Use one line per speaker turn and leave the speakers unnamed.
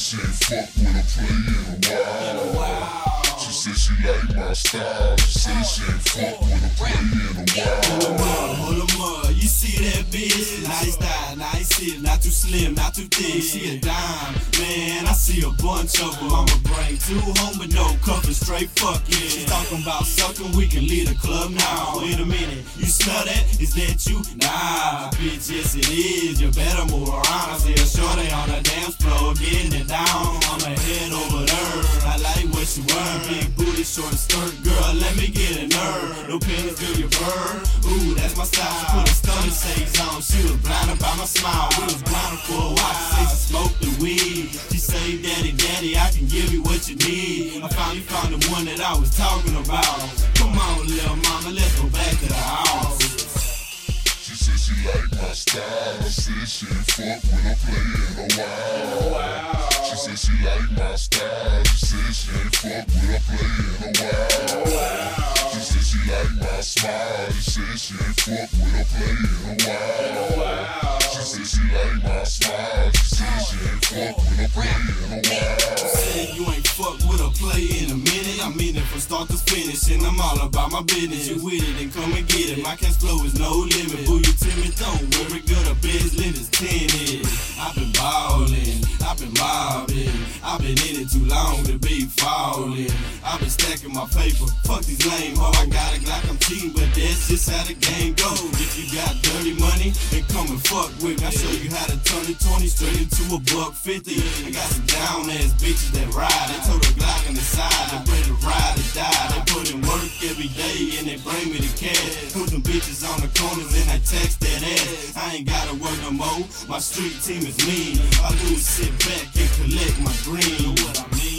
she ain't fuck with a player in a while. She said she like my style. She said she ain't fuck with a player in a while.
Hold 'em up, you see that bitch? Nice style, nice hip, not too slim, not too thick. She a dime, man. I see a bunch of them. I'ma bring 2 home with no cover, straight fuck yeah. She's talking about sucking, we can leave the club now. Wait a minute, you smell that? Is that you? Nah, bitch, yes it is. You better move around. I see a shorty on the dance floor getting it down. I'ma head over there. I like what she wearing, big booty, short skirt, girl. Let me get a nerve. No pennies, girl, you bird. Ooh, that's my style. She put a stunning shades on. She was blinded by my smile. We was blinded for a while. She say she smoked the weed. She say, Daddy, Daddy, I can give you what you need. I finally found the one that I was talking about. Come on, little mama, let's go back to the house.
She said she like my style. I said she ain't fuck with a player in a while. She said she like my style. She said she ain't fuck with a player in a while. She said she like my smile. She said she ain't fuck with a player in a while. She said she like my smile. She said she ain't fuck with a player in a while.
Said you ain't fuck with a player in a minute. I mean it from start to finish, and I'm all about my business. You with it, then come and get it. My cash flow is no limit. Boo, you timid, don't worry, girl, the business is tinted. I've been ballin', I've been mobbing, I've been in it too long to be falling. I've been stacking my paper, fuck these lame ho. I got it like I'm cheating, but that's just how the game goes. If you got dirty money, then come and fuck with me. I show you how to turn it 20 straight into $150. I got some down ass bitches that ride. They told the Glock on the side, they ready to ride or die. They put in work every day and they bring me the cash. Put them bitches on the corners and I text that ass. I ain't gotta work no more, my street team is mean. All I do is sit back and collect my green. Know what I mean?